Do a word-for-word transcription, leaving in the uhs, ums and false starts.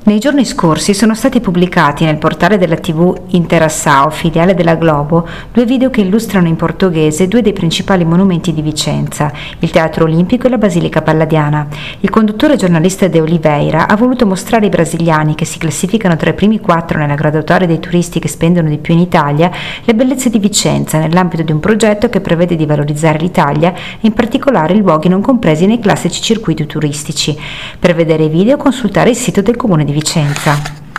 Nei giorni scorsi sono stati pubblicati nel portale della tivù Interação, filiale della Globo, due video che illustrano in portoghese due dei principali monumenti di Vicenza, il Teatro Olimpico e la Basilica Palladiana. Il conduttore giornalista De Oliveira ha voluto mostrare ai brasiliani, che si classificano tra i primi quattro nella graduatoria dei turisti che spendono di più in Italia, le bellezze di Vicenza nell'ambito di un progetto che prevede di valorizzare l'Italia e in particolare i luoghi non compresi nei classici circuiti turistici. Per vedere i video consultare il sito del Comune di Vicenza.